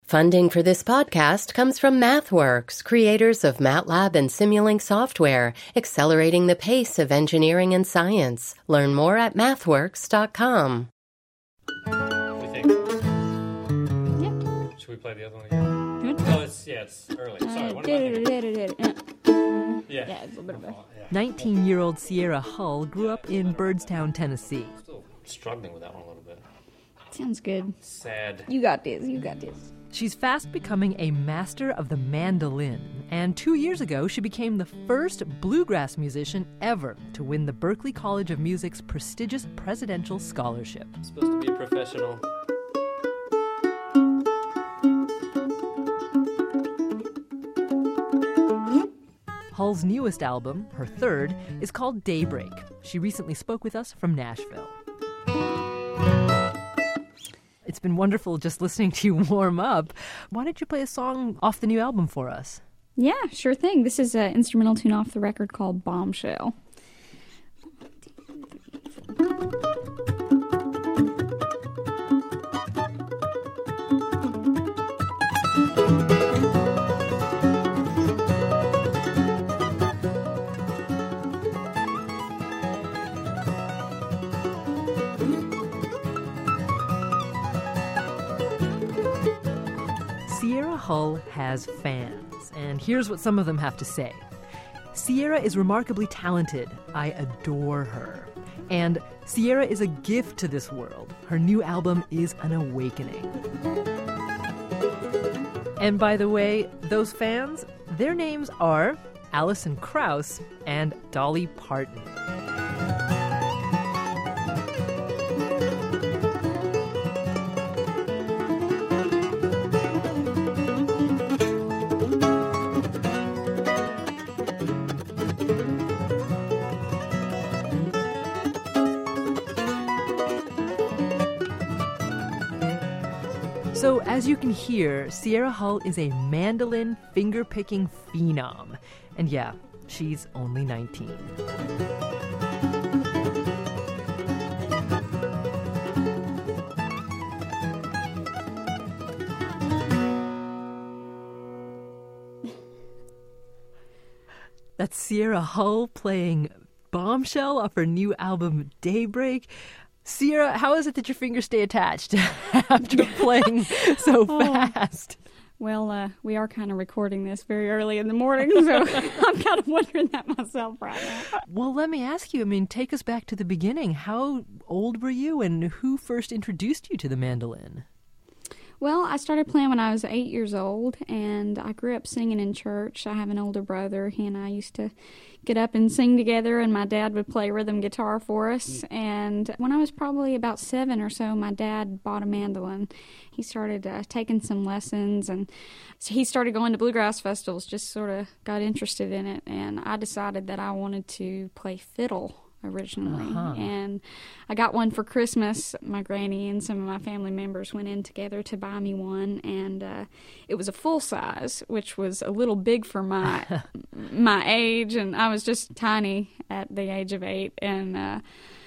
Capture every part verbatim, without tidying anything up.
Funding for this podcast comes from MathWorks, creators of MATLAB and Simulink software, accelerating the pace of engineering and science. Learn more at mathworks dot com. What do you think? Yeah. Should we play the other one again? Good. Oh, it's, yeah, it's early. Sorry, what am I thinking? Yeah. Yeah, it's a little bit better. nineteen-year-old Sierra Hull grew up in Birdstown, Tennessee. Still struggling with that one a little bit. Sounds good. Sad. You got this, you got this. She's fast becoming a master of the mandolin, and two years ago she became the first bluegrass musician ever to win the Berklee College of Music's prestigious presidential scholarship. I'm supposed to be a professional. Hull's newest album, her third, is called Daybreak. She recently spoke with us from Nashville. It's been wonderful just listening to you warm up. Why don't you play a song off the new album for us? Yeah, sure thing. This is an instrumental tune off the record called Bombshell. Sierra Hull has fans, and here's what some of them have to say. Sierra is remarkably talented. I adore her. And Sierra is a gift to this world. Her new album is an awakening. And by the way, those fans, their names are Alison Krauss and Dolly Parton. So, as you can hear, Sierra Hull is a mandolin finger-picking phenom. And yeah, she's only nineteen. That's Sierra Hull playing Bombshell off her new album Daybreak. Sierra, how is it that your fingers stay attached after playing so fast? Oh. Well, uh, we are kind of recording this very early in the morning, so I'm kind of wondering that myself right now. Well, let me ask you, I mean, take us back to the beginning. How old were you, and who first introduced you to the mandolin? Well, I started playing when I was eight years old, and I grew up singing in church. I have an older brother. He and I used to get up and sing together, and my dad would play rhythm guitar for us. And when I was probably about seven or so, my dad bought a mandolin. He started uh, taking some lessons, and so he started going to bluegrass festivals, just sort of got interested in it. And I decided that I wanted to play fiddle originally, uh-huh. and I got one for Christmas. My granny and some of my family members went in together to buy me one, and uh, it was a full size, which was a little big for my my age, and I was just tiny at the age of eight, and uh,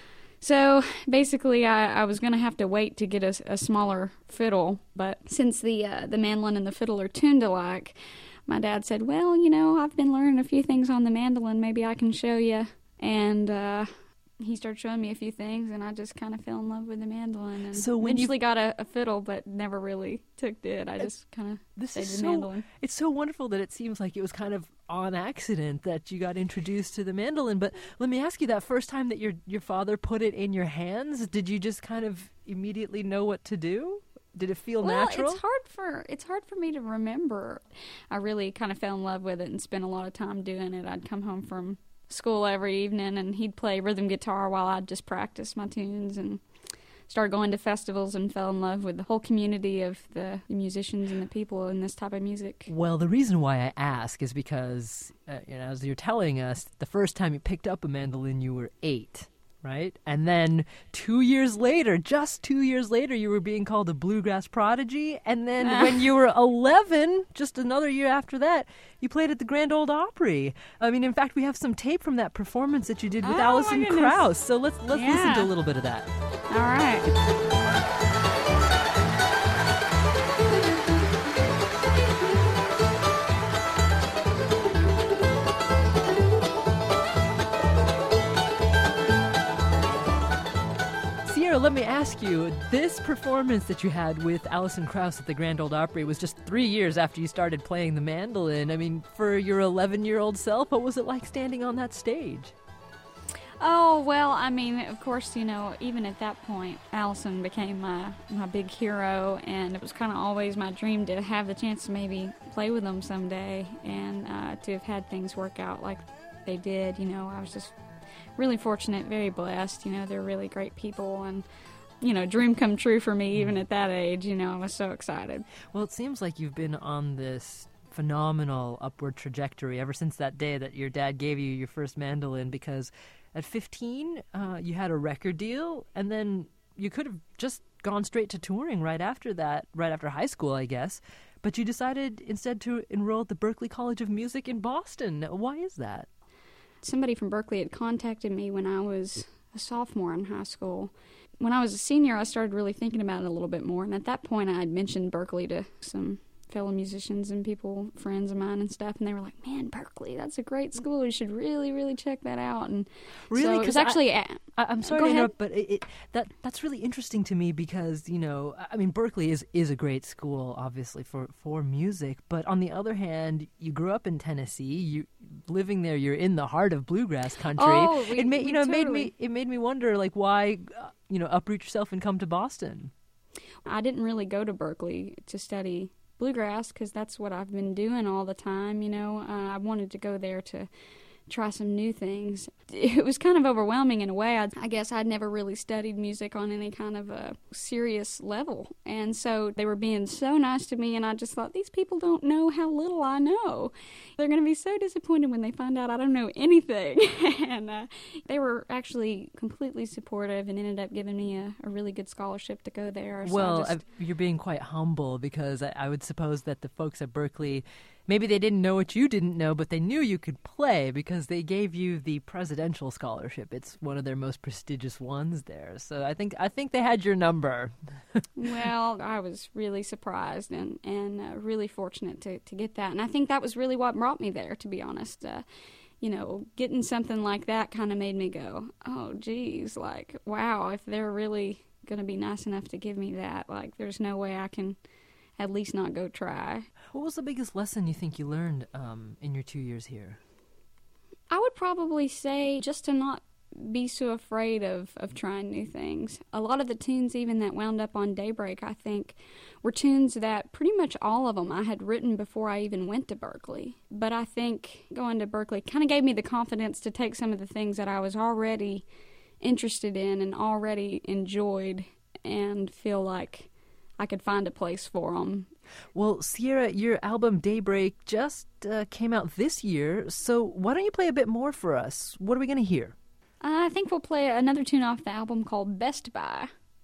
so basically I, I was going to have to wait to get a, a smaller fiddle, but since the uh, the mandolin and the fiddle are tuned alike, my dad said, well, you know, I've been learning a few things on the mandolin, maybe I can show you. And uh, he started showing me a few things, and I just kind of fell in love with the mandolin. And so when eventually you got a, a fiddle, but never really took to it. I just kind of stayed with the so, mandolin. It's so wonderful that it seems like it was kind of on accident that you got introduced to the mandolin. But let me ask you, that first time that your your father put it in your hands, did you just kind of immediately know what to do? Did it feel well, natural? it's hard for it's hard for me to remember. I really kind of fell in love with it and spent a lot of time doing it. I'd come home from school every evening, and he'd play rhythm guitar while I'd just practice my tunes, and started going to festivals and fell in love with the whole community of the musicians and the people in this type of music. Well, the reason why I ask is because, uh, you know, as you're telling us, the first time you picked up a mandolin, you were eight. Right? And then two years later, just two years later, you were being called a bluegrass prodigy. And then when you were eleven, just another year after that, you played at the Grand Ole Opry. I mean, in fact, we have some tape from that performance that you did with oh, Alison Krauss. So let's let's yeah. listen to a little bit of that. All right. me ask you, this performance that you had with Alison Krauss at the Grand Ole Opry was just three years after you started playing the mandolin. I mean, for your eleven-year-old self, what was it like standing on that stage? Oh, well, I mean, of course, you know, even at that point, Allison became my, my big hero, and it was kind of always my dream to have the chance to maybe play with them someday, and uh, to have had things work out like they did. You know, I was just really fortunate, very blessed. You know, they're really great people, and, you know, dream come true for me even at that age. You know, I was so excited. Well, it seems like you've been on this phenomenal upward trajectory ever since that day that your dad gave you your first mandolin, because at fifteen, uh, you had a record deal, and then you could have just gone straight to touring right after that, right after high school, I guess. But you decided instead to enroll at the Berklee College of Music in Boston. Why is that? Somebody from Berklee had contacted me when I was a sophomore in high school. When I was a senior, I started really thinking about it a little bit more, and at that point I had mentioned Berklee to some fellow musicians and people, friends of mine and stuff, and they were like, man, Berklee, that's a great school. You should really, really check that out. And really? So it was actually... I, I, I'm sorry to ahead. interrupt, but it, it, that that's really interesting to me because, you know, I mean, Berklee is, is a great school, obviously, for, for music, but on the other hand, you grew up in Tennessee. You living there, you're in the heart of bluegrass country. Oh, we, it made, you we know, totally. it made me it made me wonder, like, why, uh, you know, uproot yourself and come to Boston? I didn't really go to Berklee to study bluegrass because that's what I've been doing all the time, you know. Uh, I wanted to go there to try some new things. It was kind of overwhelming in a way. I, I guess I'd never really studied music on any kind of a serious level. And so they were being so nice to me, and I just thought, these people don't know how little I know. They're going to be so disappointed when they find out I don't know anything. and uh, they were actually completely supportive and ended up giving me a, a really good scholarship to go there. So well, just... I, you're being quite humble because I, I would suppose that the folks at Berklee, maybe they didn't know what you didn't know, but they knew you could play because they gave you the presidential scholarship. It's one of their most prestigious ones there. So I think I think they had your number. Well, I was really surprised and, and uh, really fortunate to, to get that. And I think that was really what brought me there, to be honest. Uh, you know, getting something like that kind of made me go, oh, geez, like, wow, if they're really going to be nice enough to give me that, like, there's no way I can at least not go try. What was the biggest lesson you think you learned um, in your two years here? I would probably say just to not be so afraid of, of trying new things. A lot of the tunes even that wound up on Daybreak, I think, were tunes that pretty much all of them I had written before I even went to Berklee. But I think going to Berklee kind of gave me the confidence to take some of the things that I was already interested in and already enjoyed and feel like I could find a place for them. Well, Sierra, your album Daybreak just uh, came out this year, so why don't you play a bit more for us? What are we going to hear? I think we'll play another tune off the album called Best Buy.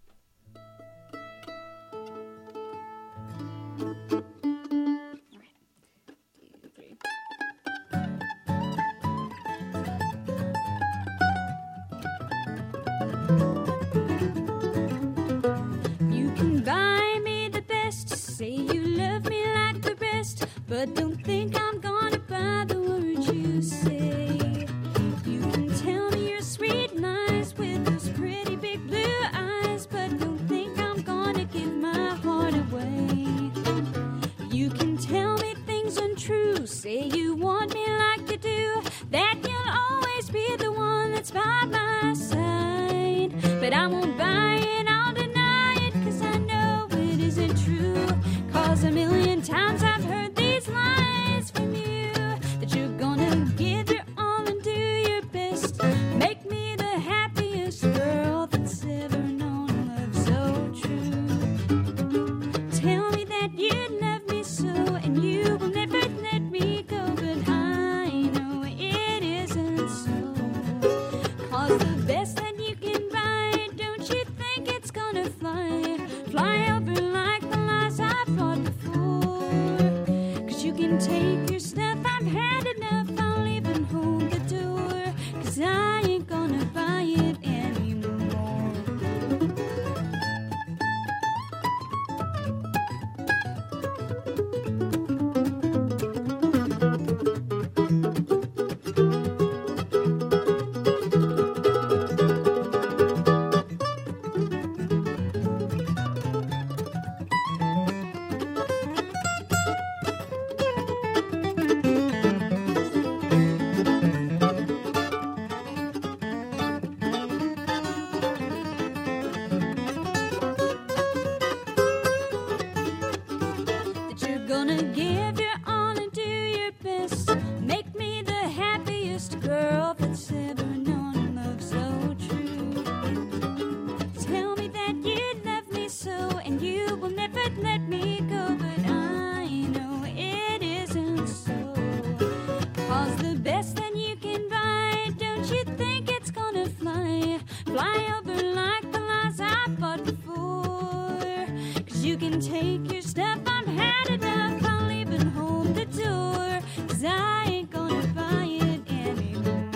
But don't think I'm gonna buy the words you say. You can tell me you're sweet and nice with those pretty big blue eyes, but don't think I'm gonna give my heart away. You can tell me things untrue, say you want me like you do, that you'll always be the one that's by my side. But I won't buy it, I'll deny it, cause I know it isn't true. Cause a million times I've heard these lies from you, that you're gonna give your all and do your best, make me the happiest girl that's ever known love so true. Tell me that you love me so and you will never let me go, but I know it isn't so. Cause the best that you can buy, don't you think it's gonna fly, fly over like the lies I've bought before. You can take your stuff, I've had enough, I'll even hold the door, cause I ain't gonna buy it anymore. Gonna give your all and do your best. Make me the happiest girl that's ever known love so true. Tell me that you love me so, and you will never let me go. But I know it isn't so. Cause the best that you can buy, don't you think it's gonna fly? Fly over like the lies I bought before. Cause you can take your stuff, I've had enough. I'll even hold the door. Cause I ain't gonna buy it anymore.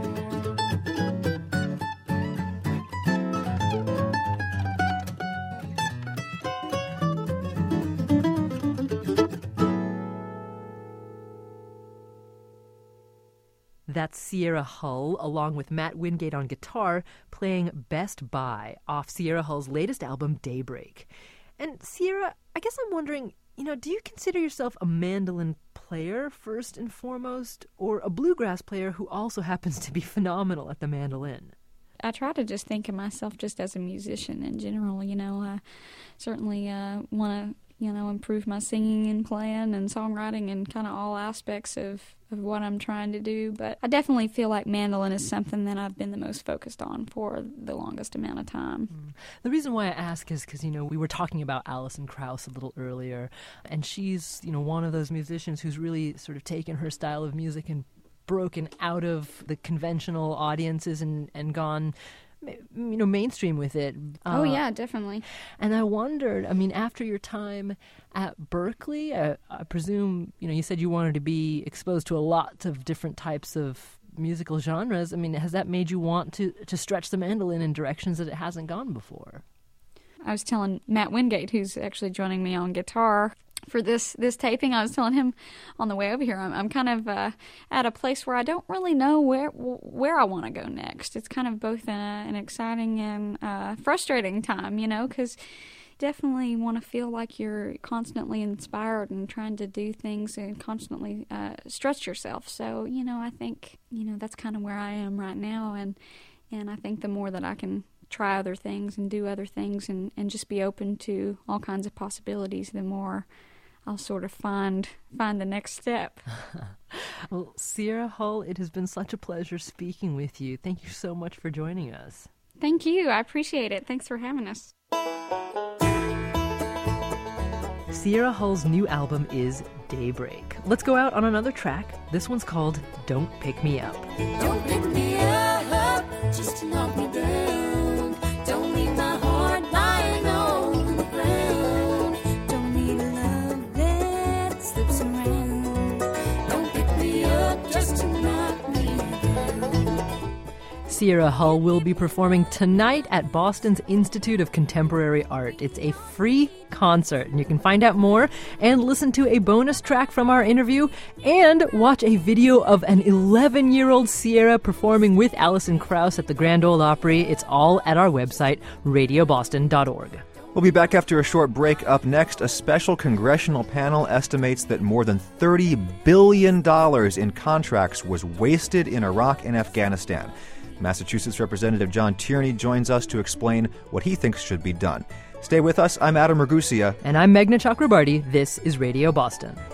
That's Sierra Hull, along with Matt Wingate on guitar, playing Best Buy off Sierra Hull's latest album, Daybreak. And Sierra, I guess I'm wondering, you know, do you consider yourself a mandolin player first and foremost, or a bluegrass player who also happens to be phenomenal at the mandolin? I try to just think of myself just as a musician in general. You know, I certainly uh, want to, you know, improve my singing and playing and songwriting and kind of all aspects of, of what I'm trying to do. But I definitely feel like mandolin is something that I've been the most focused on for the longest amount of time. Mm. The reason why I ask is because, you know, we were talking about Alison Krauss a little earlier, and she's, you know, one of those musicians who's really sort of taken her style of music and broken out of the conventional audiences and, and gone, you know, mainstream with it. Oh, Uh, yeah, definitely. And I wondered, I mean, after your time at Berklee, I, I presume, you know, you said you wanted to be exposed to a lot of different types of musical genres. I mean, has that made you want to, to stretch the mandolin in directions that it hasn't gone before? I was telling Matt Wingate, who's actually joining me on guitar for this, this taping, I was telling him on the way over here, I'm, I'm kind of uh, at a place where I don't really know where where I want to go next. It's kind of both a, an exciting and uh, frustrating time, you know, because definitely want to feel like you're constantly inspired and trying to do things and constantly uh, stretch yourself. So, you know, I think, you know, that's kind of where I am right now. And, and I think the more that I can try other things and do other things and, and just be open to all kinds of possibilities, the more I'll sort of find find the next step. Well, Sierra Hull, it has been such a pleasure speaking with you. Thank you so much for joining us. Thank you. I appreciate it. Thanks for having us. Sierra Hull's new album is Daybreak. Let's go out on another track. This one's called Don't Pick Me Up. Don't pick me up just to knock me down. Don't leave my heart lying on the ground. Don't need a love that slips around. Don't pick me up just to knock me down. Sierra Hull will be performing tonight at Boston's Institute of Contemporary Art. It's a free concert, and you can find out more and listen to a bonus track from our interview and watch a video of an eleven-year-old Sierra performing with Alison Krauss at the Grand Ole Opry. It's all at our website, radio boston dot org. We'll be back after a short break. Up next, a special congressional panel estimates that more than thirty billion dollars in contracts was wasted in Iraq and Afghanistan. Massachusetts Representative John Tierney joins us to explain what he thinks should be done. Stay with us. I'm Adam Ragusia. And I'm Meghna Chakrabarty. This is Radio Boston.